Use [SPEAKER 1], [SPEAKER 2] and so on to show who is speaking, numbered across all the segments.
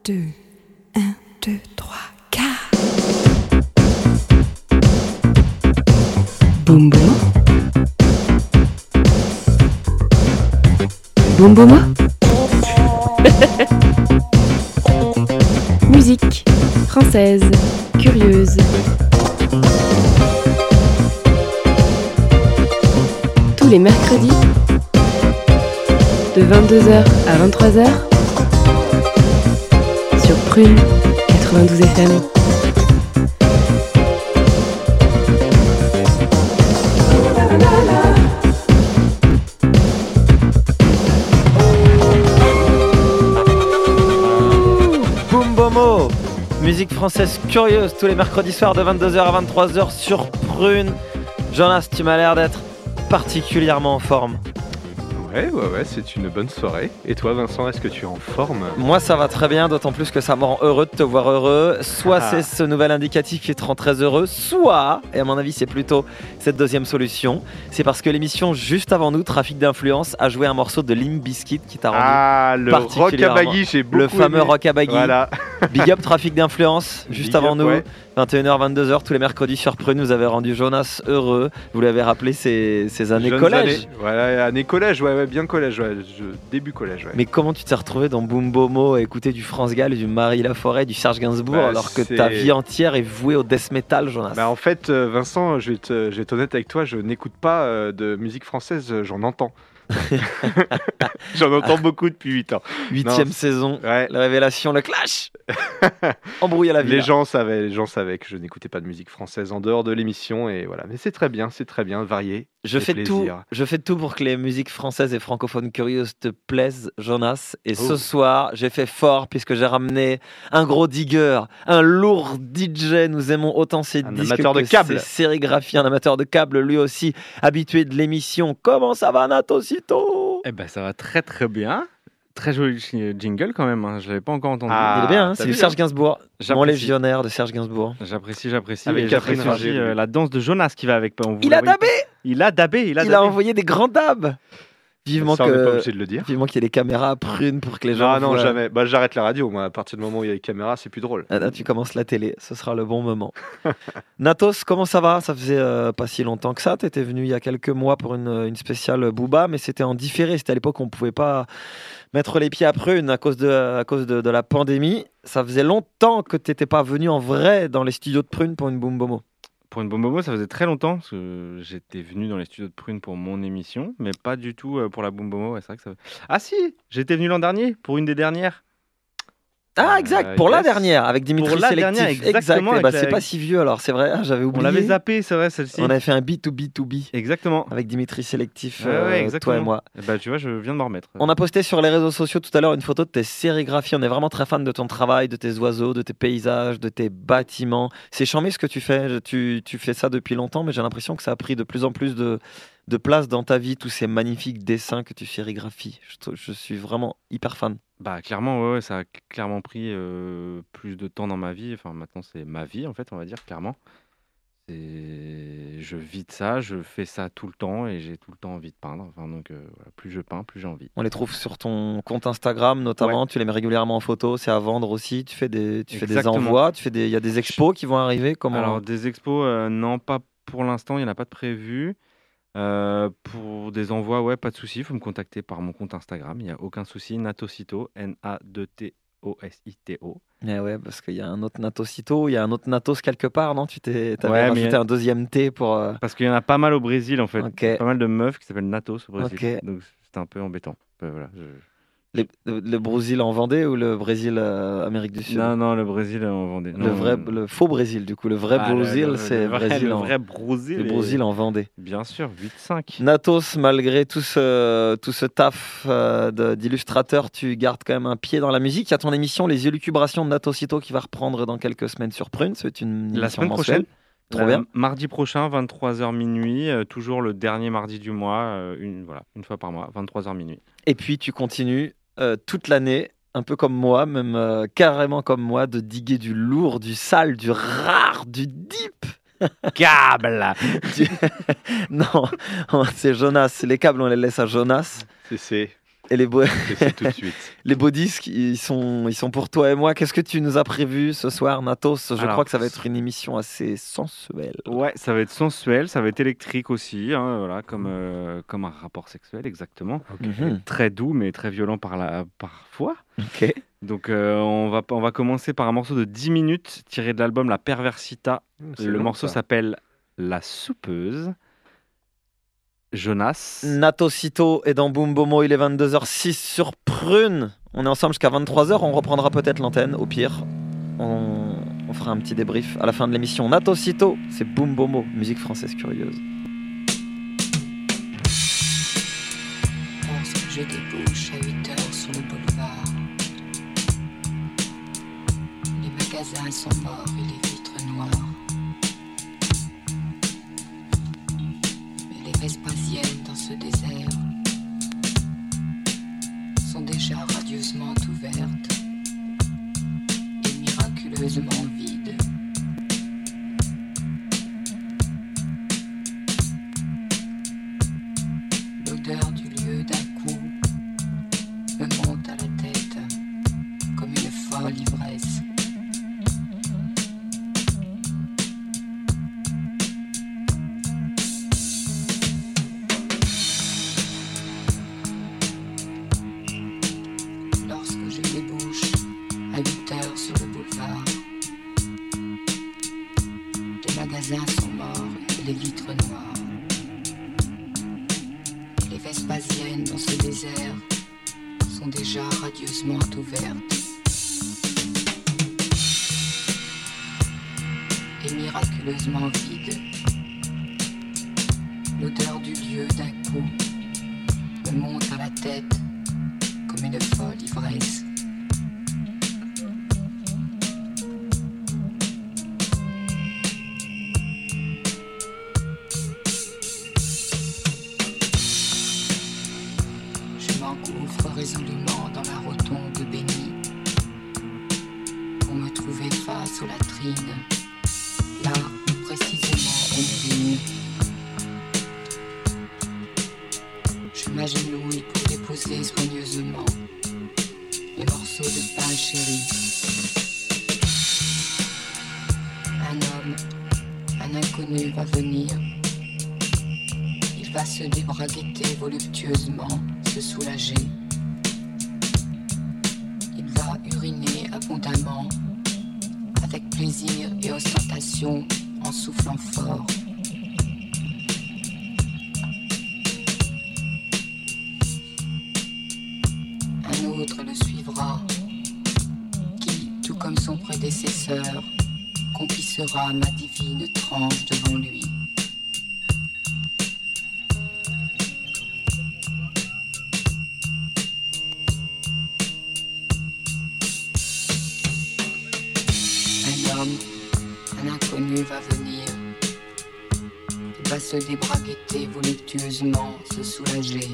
[SPEAKER 1] 2, 1, 2, 3, 4. Boum boum. Boum boum.
[SPEAKER 2] Musique française, curieuse. Tous les mercredis, de 22h à 23h, sur Prune 92 FM.
[SPEAKER 3] Musique française curieuse tous les mercredis soirs de 22h à 23h sur Prune. Jonas, tu m'as l'air d'être particulièrement en forme.
[SPEAKER 4] Ouais, c'est une bonne soirée. Et toi, Vincent, est-ce que tu es en forme ?
[SPEAKER 3] Moi, ça va très bien, d'autant plus que ça me rend heureux de te voir heureux. Soit c'est ce nouvel indicatif qui te rend très heureux, soit, et à mon avis, c'est plutôt cette deuxième solution, c'est parce que l'émission juste avant nous, Trafic d'influence, a joué un morceau de Limp Bizkit qui t'a rendu
[SPEAKER 4] le
[SPEAKER 3] particulièrement...
[SPEAKER 4] Rockabaggy, j'ai beaucoup
[SPEAKER 3] le fameux
[SPEAKER 4] aimé.
[SPEAKER 3] Rockabaggy.
[SPEAKER 4] Voilà.
[SPEAKER 3] Big up Trafic d'influence, juste
[SPEAKER 4] Big
[SPEAKER 3] avant
[SPEAKER 4] up,
[SPEAKER 3] nous.
[SPEAKER 4] ouais.
[SPEAKER 3] 21h, 22h, tous les mercredis sur Prune, vous avez rendu Jonas heureux. Vous l'avez rappelé ces années
[SPEAKER 4] Jeunes
[SPEAKER 3] collège.
[SPEAKER 4] années. Voilà, années collège, ouais, bien collège, ouais. Début collège, ouais.
[SPEAKER 3] Mais comment tu t'es retrouvé dans Boom Bomo à écouter du France Gall, du Marie Laforêt, du Serge Gainsbourg, alors que ta vie entière est vouée au death metal, Jonas?
[SPEAKER 4] Bah en fait, Vincent, je vais être honnête avec toi, je n'écoute pas de musique française, j'en entends. J'en entends beaucoup depuis 8 ans.
[SPEAKER 3] 8e saison,
[SPEAKER 4] ouais.
[SPEAKER 3] La révélation, le clash. Embrouille à la vie.
[SPEAKER 4] Les gens savaient que je n'écoutais pas de musique française en dehors de l'émission et voilà. Mais c'est très bien, varié.
[SPEAKER 3] Je fais tout pour que les musiques françaises et francophones curieuses te plaisent, Jonas. Et ce soir, j'ai fait fort puisque j'ai ramené un gros digger, un lourd DJ. Nous aimons autant ces disques
[SPEAKER 4] amateur de
[SPEAKER 3] que
[SPEAKER 4] câbles.
[SPEAKER 3] ces sérigraphies. Un amateur de câbles, lui aussi, habitué de l'émission. Comment ça va, Natosito?
[SPEAKER 5] Eh ben, ça va très très bien. Très joli jingle quand même, hein. Je l'avais pas encore entendu.
[SPEAKER 3] Il est bien, hein, c'est du Serge Gainsbourg. Mon légionnaire de Serge Gainsbourg.
[SPEAKER 5] J'apprécie.
[SPEAKER 4] Avec Catherine
[SPEAKER 5] J'apprécie
[SPEAKER 4] Ringer,
[SPEAKER 5] la danse de Jonas qui va avec.
[SPEAKER 3] Il a dabé.
[SPEAKER 5] Il a
[SPEAKER 3] envoyé des grands dabs. Vivement
[SPEAKER 4] ça, on n'est pas obligé de le dire.
[SPEAKER 3] Vivement qu'il y ait les caméras à Prune pour que les gens.
[SPEAKER 4] Non, jamais. Bah, j'arrête la radio, moi. À partir du moment où il y a les caméras, c'est plus drôle.
[SPEAKER 3] Là, tu commences la télé, ce sera le bon moment. Natos, comment ça va? Ça faisait pas si longtemps que ça. Tu étais venu il y a quelques mois pour une spéciale Booba, mais c'était en différé. C'était à l'époque où on ne pouvait pas mettre les pieds à Prune à cause de la pandémie. Ça faisait longtemps que tu n'étais pas venu en vrai dans les studios de Prune pour une Boom Bomo.
[SPEAKER 5] Pour une Boom Bomo, ça faisait très longtemps parce que j'étais venu dans les studios de Prune pour mon émission, mais pas du tout pour la Boom Bomo. Ouais, c'est vrai que ça... Ah si, j'étais venu l'an dernier pour une des dernières.
[SPEAKER 3] Ah exact, pour la dernière avec Dimitri
[SPEAKER 5] pour la
[SPEAKER 3] Sélectif.
[SPEAKER 5] Dernière, exactement.
[SPEAKER 3] C'est pas si vieux alors, c'est vrai, j'avais oublié.
[SPEAKER 5] On l'avait zappé, c'est vrai celle-ci.
[SPEAKER 3] On avait fait un B2B2B.
[SPEAKER 5] Exactement.
[SPEAKER 3] Avec Dimitri Sélectif,
[SPEAKER 5] exactement.
[SPEAKER 3] toi et moi.
[SPEAKER 5] Bah tu vois, je viens de m'en remettre.
[SPEAKER 3] On a posté sur les réseaux sociaux tout à l'heure une photo de tes sérigraphies. On est vraiment très fan de ton travail, de tes oiseaux, de tes paysages, de tes bâtiments. C'est charmé ce que tu fais. Tu fais ça depuis longtemps, mais j'ai l'impression que ça a pris de plus en plus de place dans ta vie, tous ces magnifiques dessins que tu sérigraphies. Je suis vraiment hyper fan.
[SPEAKER 5] Bah clairement, ouais, ça a clairement pris plus de temps dans ma vie. Enfin, maintenant, c'est ma vie, en fait, on va dire, clairement. Je vis de ça, je fais ça tout le temps et j'ai tout le temps envie de peindre. Enfin, donc, voilà, plus je peins, plus j'ai envie.
[SPEAKER 3] On les trouve sur ton compte Instagram, notamment. Ouais. Tu les mets régulièrement en photo. C'est à vendre aussi. Tu fais des envois. Il y a des expos qui vont arriver. Comment...
[SPEAKER 5] Alors, des expos, non, pas pour l'instant. Il n'y en a pas de prévu. Pour des envois, ouais, pas de souci. Il faut me contacter par mon compte Instagram. Il n'y a aucun souci. Natosito, N-A-2-T-O-S-I-T-O.
[SPEAKER 3] Mais ouais, parce qu'il y a un autre Natosito, il y a un autre Natos quelque part, non? Tu t'avais rajouté un deuxième T pour...
[SPEAKER 5] Parce qu'il y en a pas mal au Brésil, en fait.
[SPEAKER 3] Okay.
[SPEAKER 5] Pas mal de meufs qui s'appellent Natos au Brésil.
[SPEAKER 3] Okay.
[SPEAKER 5] Donc c'était un peu embêtant. Voilà,
[SPEAKER 3] Le Brésil en Vendée ou le Brésil Amérique du Sud?
[SPEAKER 5] Non, le Brésil en Vendée.
[SPEAKER 3] Le faux Brésil, du coup. Le vrai Brésil, c'est Brésil en...
[SPEAKER 5] Le vrai Brésil.
[SPEAKER 3] Le Brésil en Vendée.
[SPEAKER 5] Bien sûr, 8-5.
[SPEAKER 3] Natos, malgré tout ce taf d'illustrateur, tu gardes quand même un pied dans la musique. Il y a ton émission Les Élucubrations de Natosito qui va reprendre dans quelques semaines sur Prune. C'est une émission
[SPEAKER 5] la semaine
[SPEAKER 3] mensuelle.
[SPEAKER 5] Prochaine.
[SPEAKER 3] Trop bien.
[SPEAKER 5] Mardi prochain, 23h minuit, toujours le dernier mardi du mois, une fois par mois, 23h minuit.
[SPEAKER 3] Et puis tu continues toute l'année, un peu comme moi, même carrément comme moi, de diguer du lourd, du sale, du rare, du deep.
[SPEAKER 5] Câble.
[SPEAKER 3] Non, c'est Jonas. Les câbles, on les laisse à Jonas.
[SPEAKER 4] C'est
[SPEAKER 3] Et les beaux,
[SPEAKER 5] Et c'est tout de suite.
[SPEAKER 3] les beaux disques, ils sont pour toi et moi. Qu'est-ce que tu nous as prévu ce soir, Natos? Je
[SPEAKER 5] Alors,
[SPEAKER 3] crois que ça va être une émission assez sensuelle.
[SPEAKER 5] Ouais, ça va être sensuel, ça va être électrique aussi, hein, voilà, comme un rapport sexuel, exactement.
[SPEAKER 3] Mhm.
[SPEAKER 5] Très doux, mais très violent parfois.
[SPEAKER 3] Ok.
[SPEAKER 5] Donc, on va commencer par un morceau de 10 minutes tiré de l'album La Perversita.
[SPEAKER 4] C'est
[SPEAKER 5] Le
[SPEAKER 4] long,
[SPEAKER 5] morceau
[SPEAKER 4] ça.
[SPEAKER 5] s'appelle La Soupeuse. Jonas.
[SPEAKER 3] Natosito est dans Boom Bomo, il est 22h06 sur Prune. On est ensemble jusqu'à 23h, on reprendra peut-être l'antenne, au pire. On fera un petit débrief à la fin de l'émission. Natosito, c'est Boom Bomo, musique française curieuse.
[SPEAKER 1] Lorsque je débouche à 8h sur le boulevard, les magasins sont morts et les vitres noires. Mais les Vespasiennes dans ce désert sont déjà radieusement ouvertes et miraculeusement vides. L'odeur du lieu d'un coup me monte à la tête comme une folle ivresse. Lorsque je débouche à 8h sur le boulevard, les magasins sont morts et les vitres noires. Les Vespasiennes dans ce désert sont déjà radieusement ouvertes et miraculeusement vides. L'odeur du lieu d'un coup me monte à la tête comme une folle ivresse. Je m'engouffre résolument dans la rotonde bénie pour me trouver face aux latrines, là où précisément on urine. Je m'agenouille pour déposer soigneusement les morceaux de pain chéri. Un homme, un inconnu va venir. Il va se débraguetter voluptueusement, se soulager. Il va uriner abondamment, avec plaisir et ostentation, en soufflant fort. Un autre le suivra, qui, tout comme son prédécesseur, complissera ma divine tranche devant lui. Un homme, un inconnu va venir. Il va se débraguetter voluptueusement, se soulager.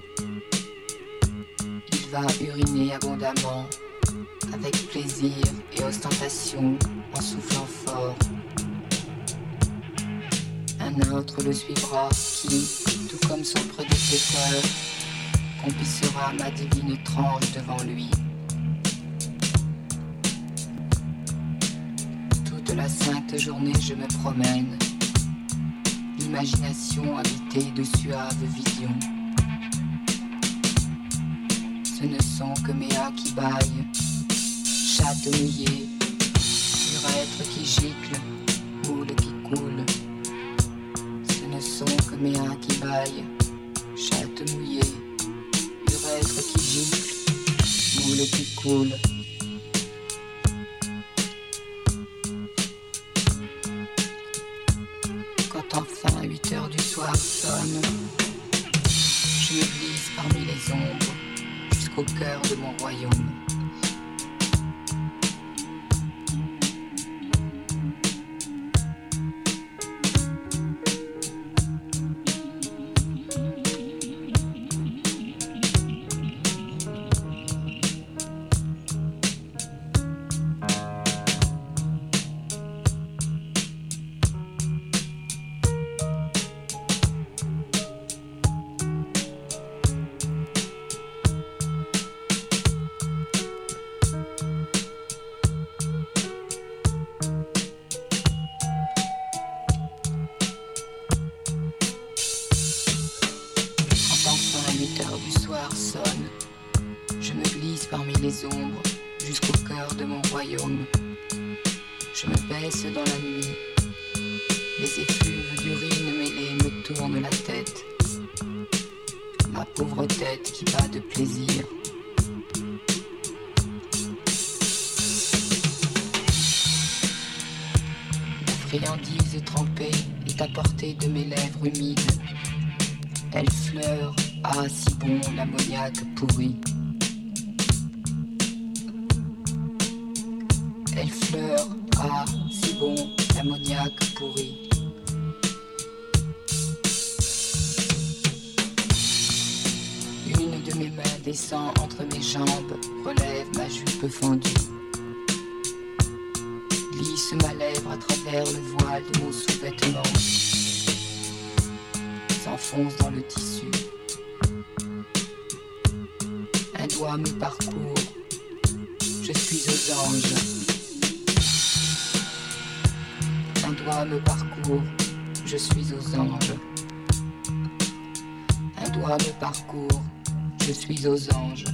[SPEAKER 1] Il va uriner abondamment, avec plaisir et ostentation, en soufflant fort. Un autre le suivra qui, tout comme son prédécesseur, complissera ma divine tranche devant lui. Toute la sainte journée je me promène, l'imagination habitée de suaves visions. Ce ne sont que mes hâts qui baillent, chatte mouillée, urètre qui gicle, moule qui coule. Ce ne sont que mes hâts qui baillent, chatte mouillée, urètre qui gicle, moule qui coule. Quand enfin 8h du soir sonne, je me glisse parmi les ombres jusqu'au cœur de mon royaume. les ombres jusqu'au cœur de mon royaume. Je me baisse dans la nuit. Les effluves d'urine mêlée me tournent la tête. Ma pauvre tête qui bat de plaisir. La friandise trempée est à portée de mes lèvres humides. Elle fleure, ah si bon, l'ammoniaque pourri. Elle fleure, ah si bon, l'ammoniaque pourri. Une de mes mains descend entre mes jambes, relève ma jupe fendue. Glisse ma lèvre à travers le voile de mon sous-vêtement. S'enfonce dans le tissu. Un doigt me parcourt. Je suis aux anges. Un doigt me parcourt. Je suis aux anges. Un doigt me parcourt. Je suis aux anges.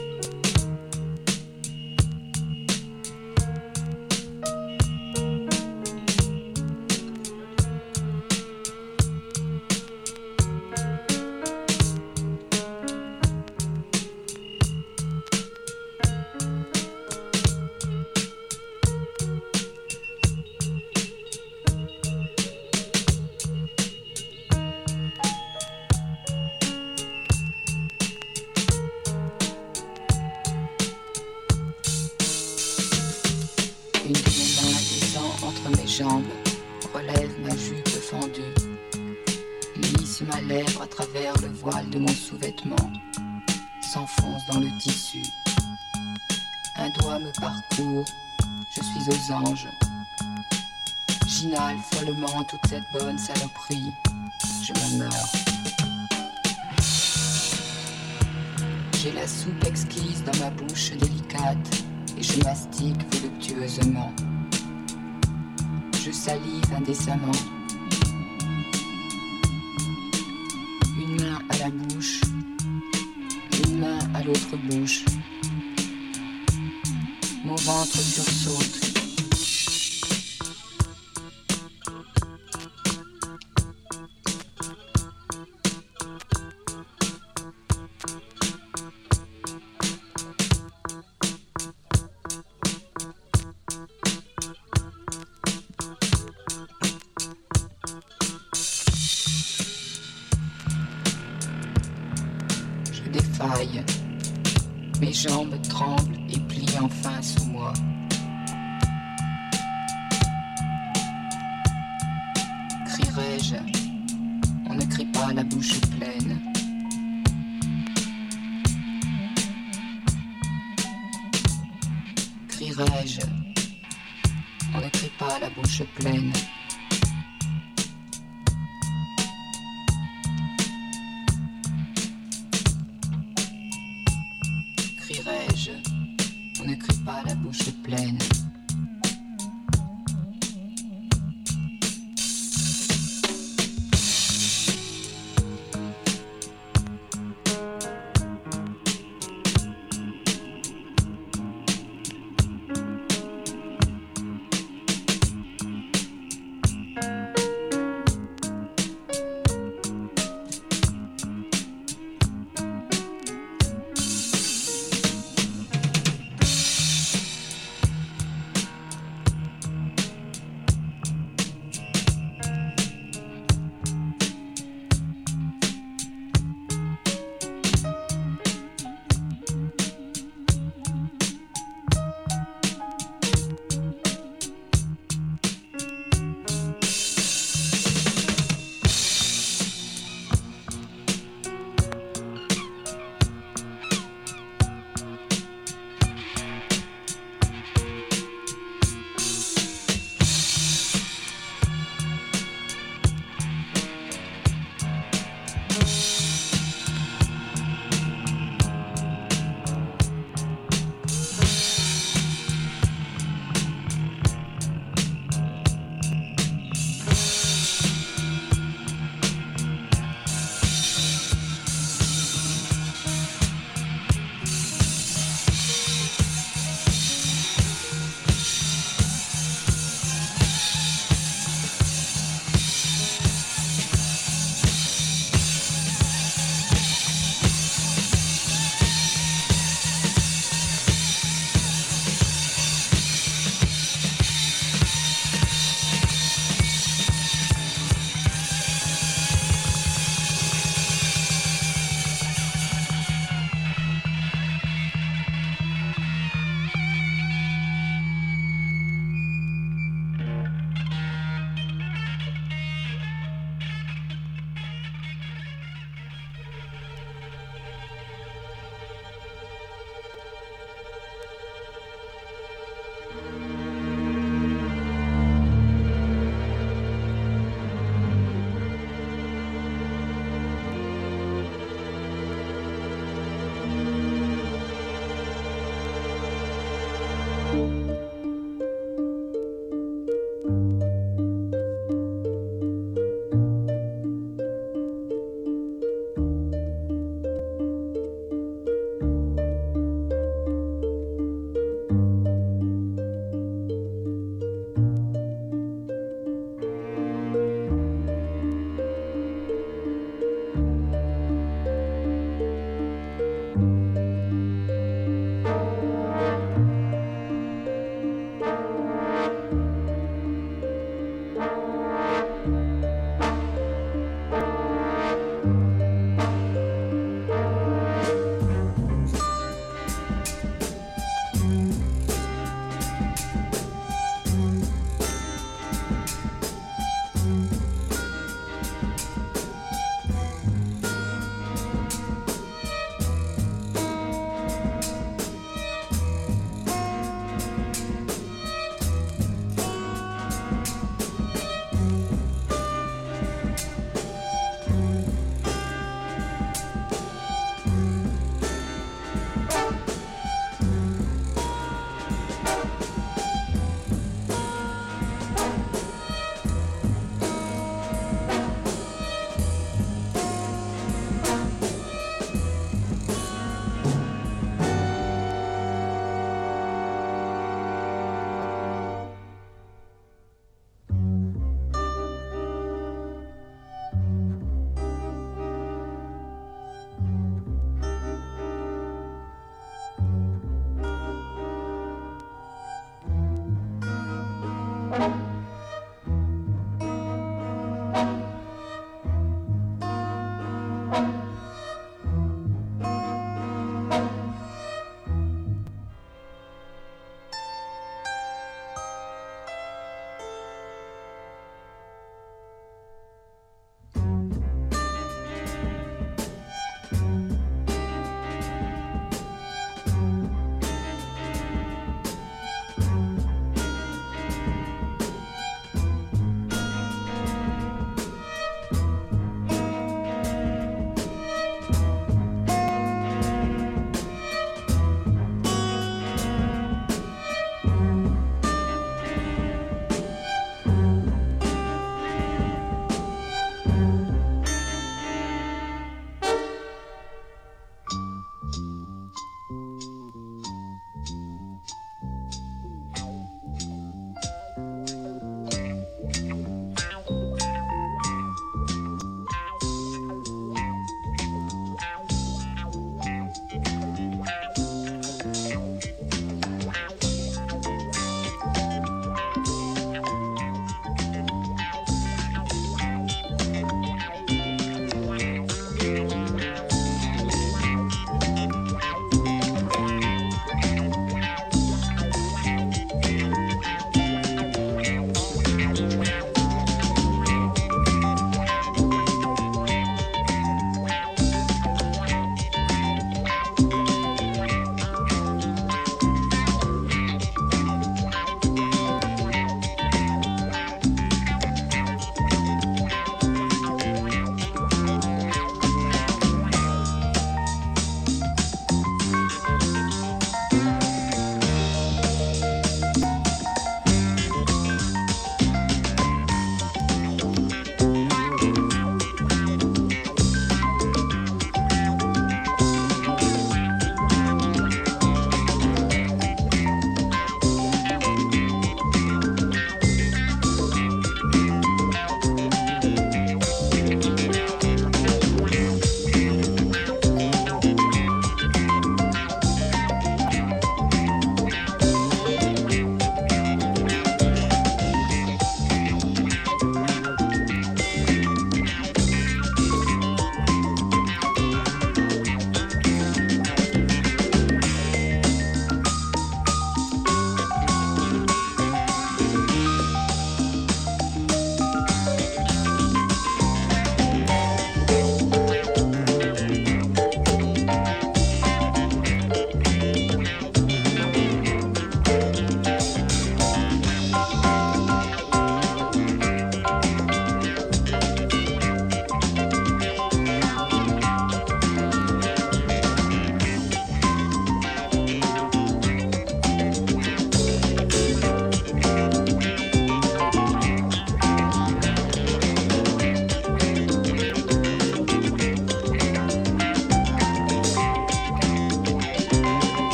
[SPEAKER 1] Une de mes mains descend entre mes jambes, relève ma jupe fendue, glisse ma lèvre à travers le voile de mon sous-vêtement, s'enfonce dans le tissu. Un doigt me parcourt, je suis aux anges. J'inhale follement toute cette bonne saloperie, je me meurs. J'ai la soupe exquise dans ma bouche délicate et je mastique voluptueusement. Je salive indécemment. Une main à la bouche, une main à l'autre bouche. Mon ventre sursaute. Je défaille. Mes jambes tremblent et plient enfin sous moi. Crierai-je? On ne crie pas la bouche pleine. Crierai-je? On ne crie pas la bouche pleine. Crierai-je? On ne crie pas la bouche pleine.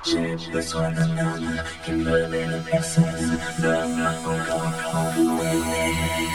[SPEAKER 6] J'ai besoin d'un homme qui me met le plus sens, l'homme encore enroué.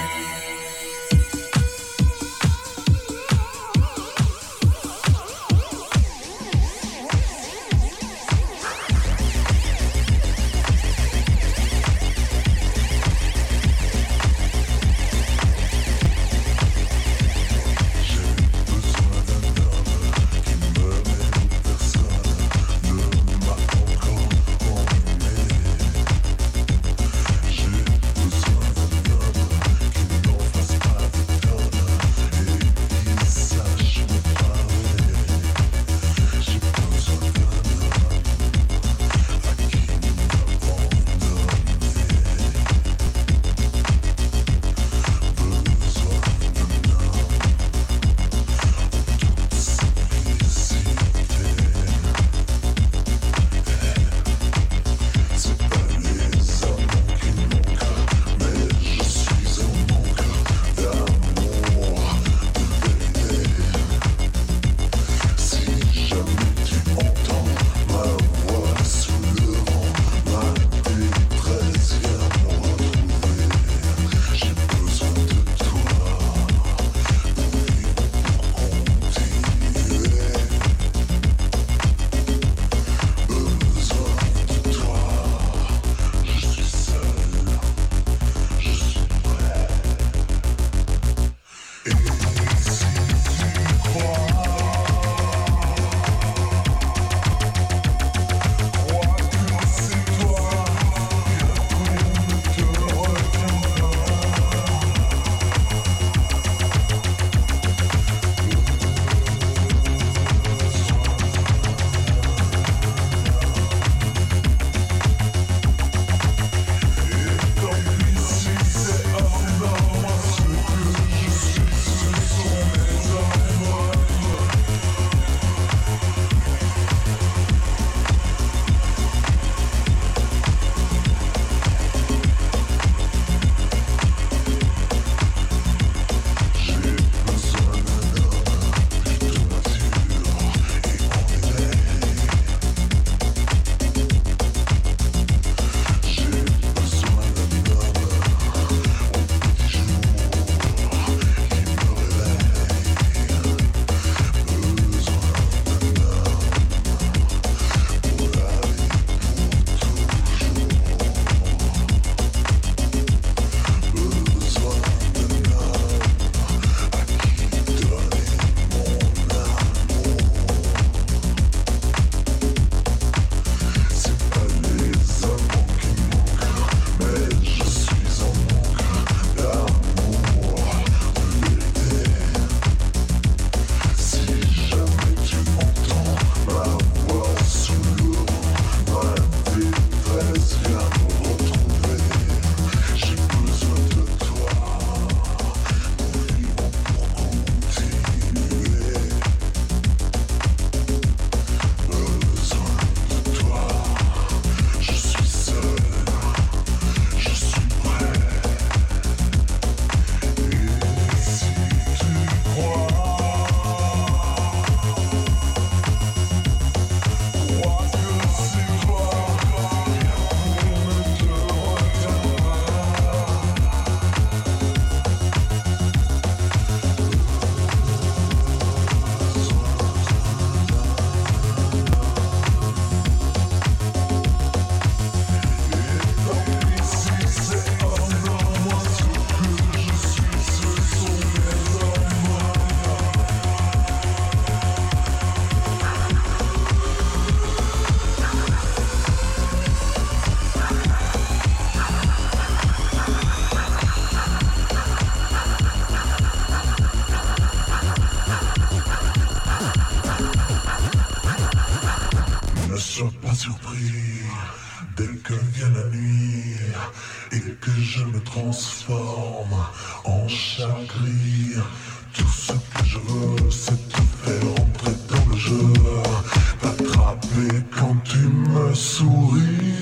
[SPEAKER 7] je me transforme en chagrin. Tout ce que je veux, c'est te faire entrer dans le jeu, t'attraper quand tu me souris.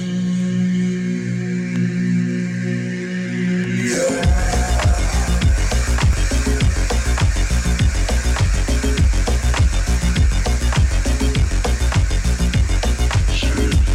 [SPEAKER 7] Je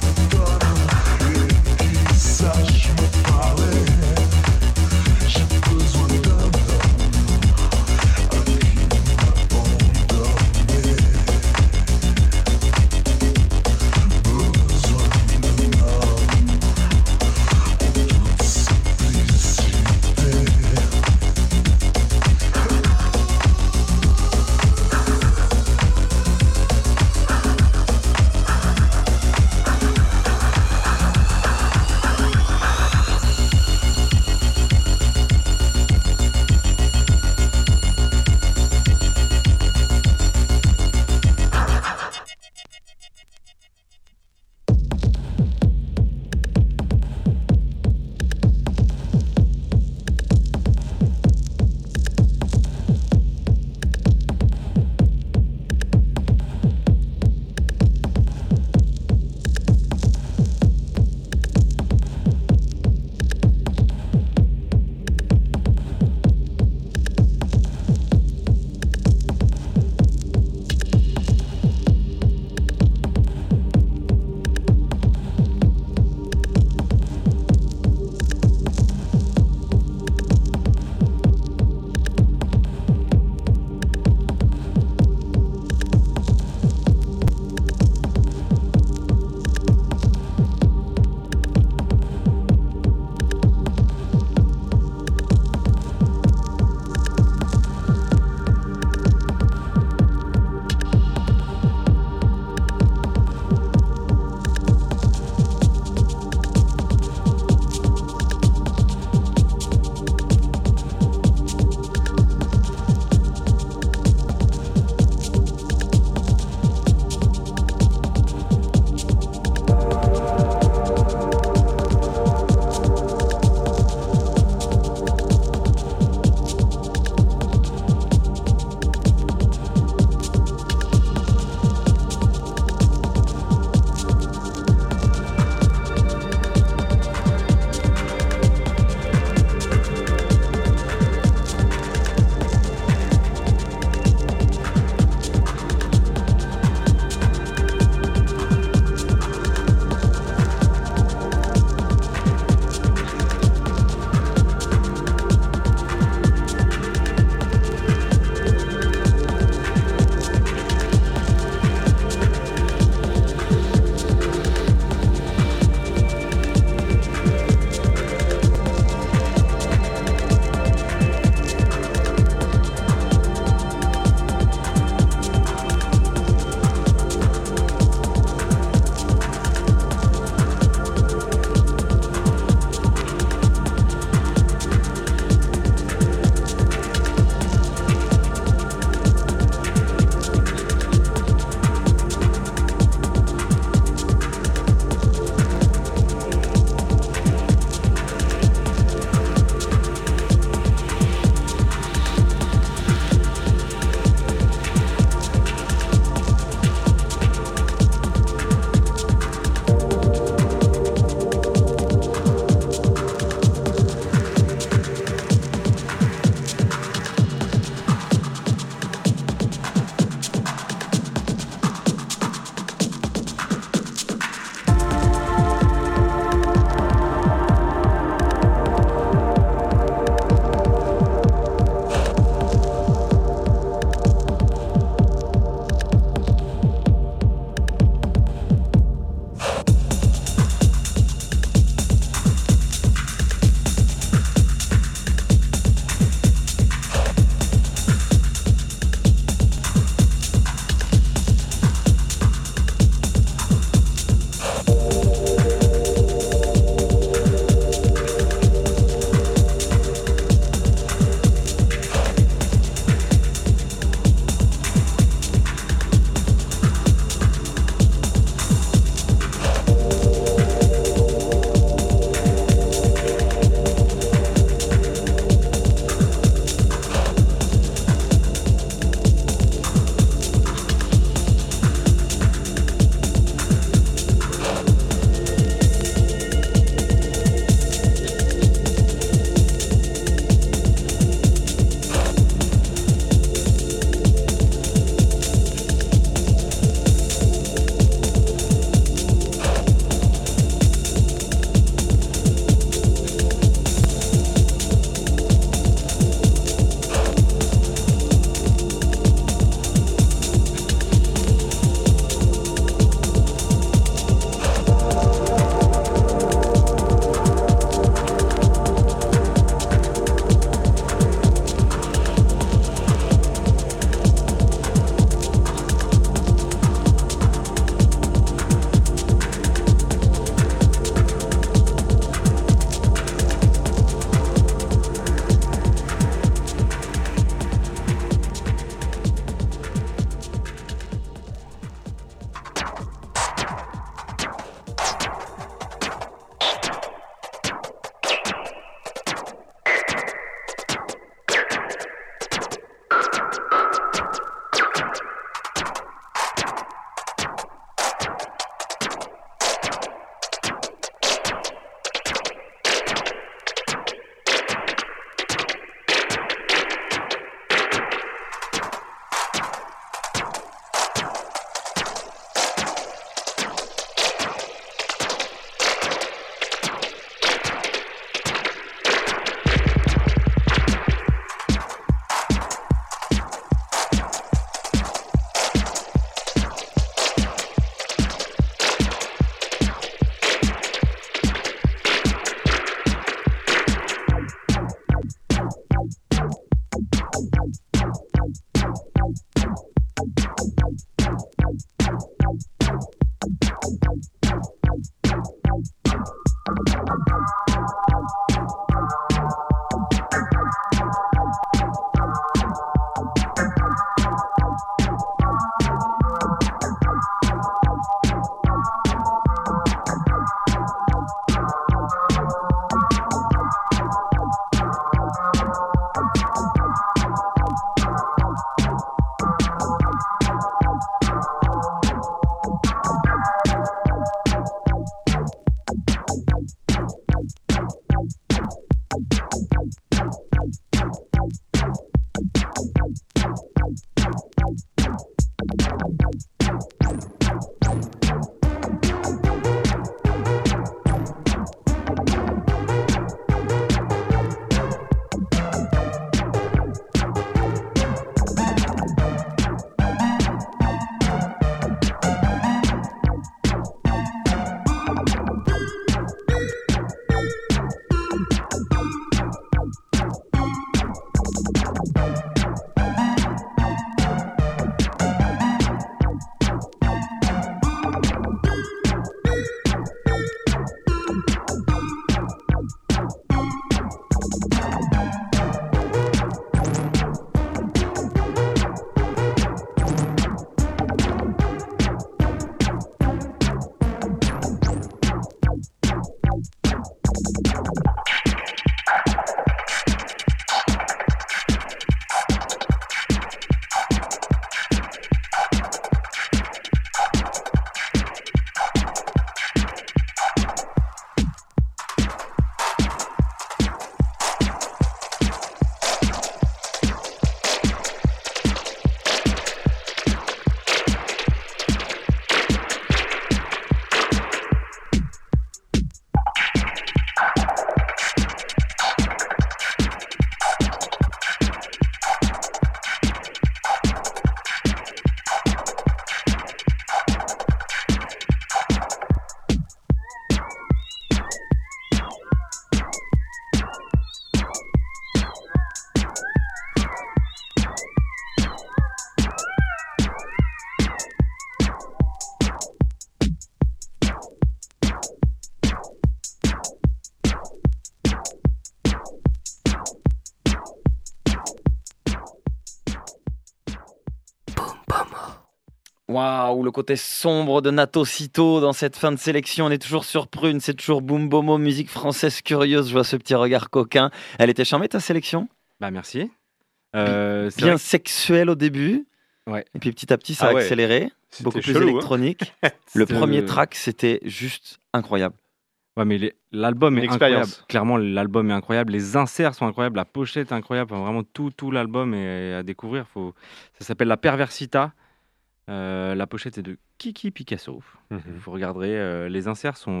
[SPEAKER 3] Waouh, le côté sombre de Nato Cito dans cette fin de sélection. On est toujours sur Prune, c'est toujours Boom Bomo, musique française curieuse. Je vois ce petit regard coquin. Elle était charmée ta sélection?
[SPEAKER 5] Bah merci.
[SPEAKER 3] Bien
[SPEAKER 5] C'est vrai que-
[SPEAKER 3] sexuelle au début.
[SPEAKER 5] Ouais.
[SPEAKER 3] Et puis petit à petit, ça a
[SPEAKER 4] Ah ouais.
[SPEAKER 3] accéléré.
[SPEAKER 4] C'était
[SPEAKER 3] Beaucoup plus
[SPEAKER 4] chelou, hein.
[SPEAKER 3] électronique. Le
[SPEAKER 5] C'était-
[SPEAKER 3] premier track, c'était juste incroyable.
[SPEAKER 5] Ouais, mais l'album
[SPEAKER 4] Une
[SPEAKER 5] est incroyable.
[SPEAKER 4] expérience.
[SPEAKER 5] Clairement, l'album est incroyable. Les inserts sont incroyables. La pochette est incroyable. Enfin, vraiment, tout l'album est à découvrir. Ça s'appelle La Perversita. La pochette est de Kiki Picasso.
[SPEAKER 4] Mhm.
[SPEAKER 5] Vous regarderez. Les inserts sont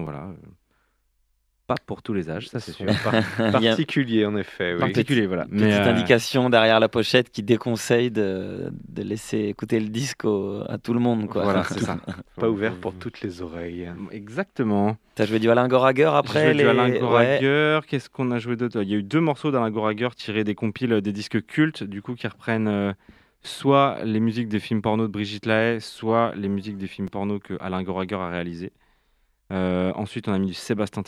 [SPEAKER 5] pas pour tous les âges, ça c'est sûr.
[SPEAKER 3] Il y a
[SPEAKER 4] Particulier, en effet. Oui.
[SPEAKER 5] Particulier, voilà.
[SPEAKER 3] une petite indication derrière la pochette qui déconseille de laisser écouter le disque à tout le monde. Quoi.
[SPEAKER 5] Voilà, c'est ça.
[SPEAKER 4] Pas ouvert pour toutes les oreilles.
[SPEAKER 5] Exactement.
[SPEAKER 3] T'as joué du Alain Goraguer après
[SPEAKER 5] J'ai joué du Alain
[SPEAKER 3] Ouais.
[SPEAKER 5] Goraguer. Qu'est-ce qu'on a joué d'autre? Il y a eu 2 morceaux d'Alain Goraguer tirés des compiles des disques cultes, du coup, qui reprennent soit les musiques des films porno de Brigitte Lahaie, soit les musiques des films porno que Alain Goraguer a réalisés. Ensuite, on a mis du Sébastien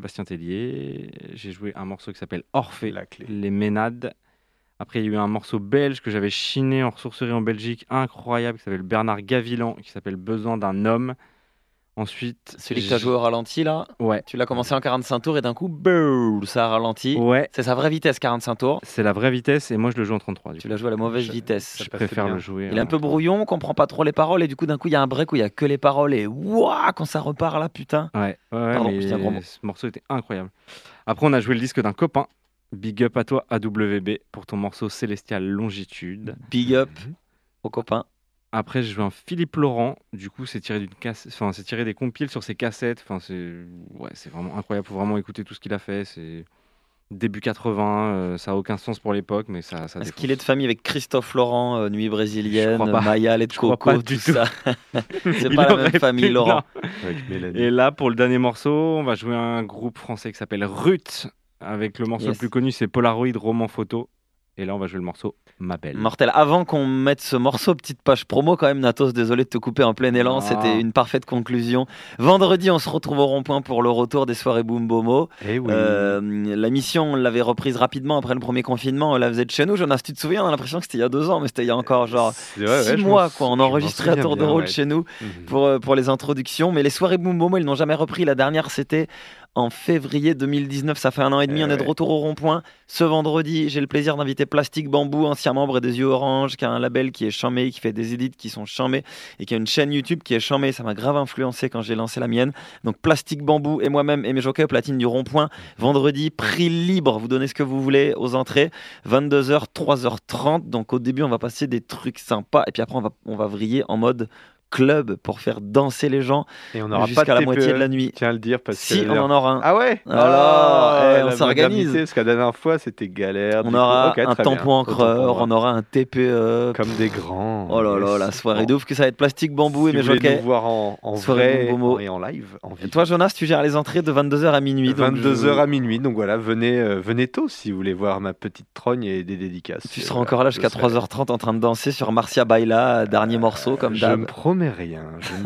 [SPEAKER 5] Tellier. J'ai joué un morceau qui s'appelle Orphée,
[SPEAKER 4] La clé.
[SPEAKER 5] Les Ménades. Après, il y a eu un morceau belge que j'avais chiné en ressourcerie en Belgique, incroyable, qui s'appelle Bernard Gavilan, qui s'appelle Besoin d'un homme. Ensuite,
[SPEAKER 3] Celui que t'as joué au ralenti là,
[SPEAKER 5] Ouais,
[SPEAKER 3] tu l'as commencé en 45 tours et d'un coup, boum, ça a ralenti.
[SPEAKER 5] ouais,
[SPEAKER 3] C'est sa vraie vitesse, 45 tours.
[SPEAKER 5] c'est la vraie vitesse et moi je le joue en 33. Du
[SPEAKER 3] Tu
[SPEAKER 5] coup.
[SPEAKER 3] l'as joué à la mauvaise
[SPEAKER 4] Je-
[SPEAKER 3] vitesse.
[SPEAKER 5] Je
[SPEAKER 4] passait
[SPEAKER 5] préfère
[SPEAKER 4] bien.
[SPEAKER 5] le jouer.
[SPEAKER 3] Il est un peu brouillon, on comprend pas trop les paroles et du coup d'un coup il y a un break où il y a que les paroles et waouh quand ça repart là putain.
[SPEAKER 5] Ouais,
[SPEAKER 3] Pardon,
[SPEAKER 5] mais
[SPEAKER 3] je dis un gros mot.
[SPEAKER 5] ce morceau était incroyable. Après, on a joué le disque d'un copain. Big up à toi, AWB, pour ton morceau Célestial Longitude.
[SPEAKER 3] Big up aux copains.
[SPEAKER 5] Après, j'ai joué un Philippe Laurent. Du coup, c'est tiré c'est tiré des compiles sur ses cassettes. Enfin, c'est vraiment incroyable. Faut vraiment écouter tout ce qu'il a fait. C'est début 80. Ça a aucun sens pour l'époque, mais ça
[SPEAKER 3] Est-ce
[SPEAKER 5] défonce.
[SPEAKER 3] qu'il est de famille avec Christophe Laurent, Nuit
[SPEAKER 5] Je
[SPEAKER 3] brésilienne,
[SPEAKER 5] crois pas.
[SPEAKER 3] Maya, lait de
[SPEAKER 5] Je crois
[SPEAKER 3] coco,
[SPEAKER 5] pas
[SPEAKER 3] tout
[SPEAKER 5] du tout.
[SPEAKER 3] ça. C'est
[SPEAKER 5] Il
[SPEAKER 3] pas la
[SPEAKER 5] aurait
[SPEAKER 3] même
[SPEAKER 5] pu,
[SPEAKER 3] famille, Laurent.
[SPEAKER 5] non.
[SPEAKER 4] Avec Mélanie.
[SPEAKER 5] Et là, pour le dernier morceau, on va jouer un groupe français qui s'appelle Ruth. Avec le morceau
[SPEAKER 3] Yes.
[SPEAKER 5] le plus connu, c'est Polaroid Roman Photo. Et là, on va jouer le morceau Ma Belle.
[SPEAKER 3] Mortel. Avant qu'on mette ce morceau, petite page promo quand même, Natos, désolé de te couper en plein élan,
[SPEAKER 5] Non.
[SPEAKER 3] c'était une parfaite conclusion. Vendredi, on se retrouve au rond-point pour le retour des soirées Boom Bomo.
[SPEAKER 4] Eh oui.
[SPEAKER 3] La mission, on l'avait reprise rapidement après le premier confinement, on la faisait de chez nous. Jonas, tu te souviens, on a l'impression que c'était il y a 2 ans, mais c'était il y a encore genre
[SPEAKER 4] C'est- ouais,
[SPEAKER 3] 6
[SPEAKER 4] ouais, je
[SPEAKER 3] mois,
[SPEAKER 4] m'en
[SPEAKER 3] quoi.
[SPEAKER 4] sou-
[SPEAKER 3] On
[SPEAKER 4] je m'en
[SPEAKER 3] enregistrait à
[SPEAKER 4] souviens
[SPEAKER 3] tour de
[SPEAKER 4] bien,
[SPEAKER 3] rôle
[SPEAKER 4] ouais.
[SPEAKER 3] chez nous
[SPEAKER 4] Mhm.
[SPEAKER 3] pour les introductions. Mais les soirées Boom Bomo, ils n'ont jamais repris. La dernière, c'était en février 2019. Ça fait 1 an et demi.
[SPEAKER 4] Eh
[SPEAKER 3] On est de
[SPEAKER 4] ouais.
[SPEAKER 3] retour au rond-point. Ce vendredi, j'ai le plaisir d'inviter Plastique Bambou, ancien membre des Yeux Orange, qui a un label qui est charmé, qui fait des édits qui sont charmés et qui a une chaîne YouTube qui est charmée. Ça m'a grave influencé quand j'ai lancé la mienne. Donc Plastique Bambou et moi-même et mes jockeys au platine du rond-point. Vendredi, prix libre. Vous donnez ce que vous voulez aux entrées. 22h, 3h30. Donc au début, on va passer des trucs sympas et puis après, on va vriller en mode club pour faire danser les gens
[SPEAKER 4] Et on n'aura
[SPEAKER 3] jusqu'à
[SPEAKER 4] pas de
[SPEAKER 3] la moitié
[SPEAKER 4] TPE,
[SPEAKER 3] de la nuit.
[SPEAKER 4] Tiens à le dire parce
[SPEAKER 3] Si,
[SPEAKER 4] que
[SPEAKER 3] on en aura un.
[SPEAKER 4] Ah ouais.
[SPEAKER 3] Alors, on
[SPEAKER 4] la
[SPEAKER 3] s'organise.
[SPEAKER 4] modernité, parce que la dernière fois c'était galère.
[SPEAKER 3] On
[SPEAKER 4] du coup.
[SPEAKER 3] aura
[SPEAKER 4] Ok,
[SPEAKER 3] un
[SPEAKER 4] très
[SPEAKER 3] tampon
[SPEAKER 4] bien.
[SPEAKER 3] encreur,
[SPEAKER 4] Autant pour
[SPEAKER 3] on
[SPEAKER 4] moi.
[SPEAKER 3] aura un TPE.
[SPEAKER 4] Comme des grands.
[SPEAKER 3] Oh là là,
[SPEAKER 4] yes.
[SPEAKER 3] la soirée
[SPEAKER 4] Bon.
[SPEAKER 3] de ouf que ça va être Plastique Bambou et
[SPEAKER 4] Si
[SPEAKER 3] mes
[SPEAKER 4] vous voulez
[SPEAKER 3] jockeys.
[SPEAKER 4] nous voir en
[SPEAKER 3] Soirée
[SPEAKER 4] vrai
[SPEAKER 3] Boom Bomo.
[SPEAKER 4] et en live, en
[SPEAKER 3] Et
[SPEAKER 4] vie.
[SPEAKER 3] toi, Jonas, tu gères les entrées de 22h à minuit. donc
[SPEAKER 4] 22h à minuit, donc voilà, venez tôt si vous voulez voir ma petite trogne et des dédicaces.
[SPEAKER 3] Tu seras encore là jusqu'à 3h30 en train de danser sur Marcia Baila, dernier morceau comme
[SPEAKER 4] Je ne
[SPEAKER 3] d'hab.
[SPEAKER 4] promets rien,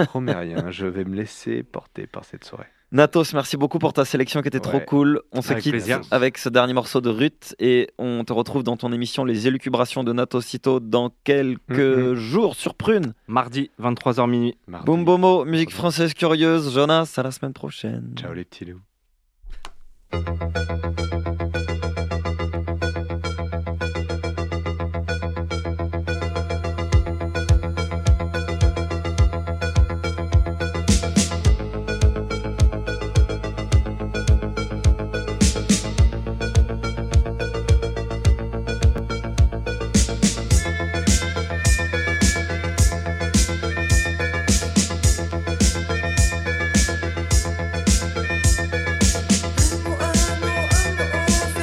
[SPEAKER 4] je vais me laisser porter par cette soirée.
[SPEAKER 3] Natos, merci beaucoup pour ta sélection qui était trop
[SPEAKER 4] Ouais.
[SPEAKER 3] cool. On se
[SPEAKER 5] Avec
[SPEAKER 3] quitte
[SPEAKER 5] plaisir.
[SPEAKER 3] avec ce dernier morceau de Ruth et on te retrouve dans ton émission Les Élucubrations de Natosito dans quelques jours sur Prune.
[SPEAKER 5] Mardi, 23h minuit.
[SPEAKER 4] Mardi.
[SPEAKER 3] Boom Bomo, musique française curieuse. Jonas, à la semaine prochaine.
[SPEAKER 4] Ciao les petits loups.
[SPEAKER 8] Amo, amo, amo,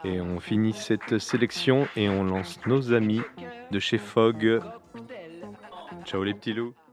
[SPEAKER 4] Et on finit cette sélection et on lance nos amis de chez Fogg. Ciao les petits loups.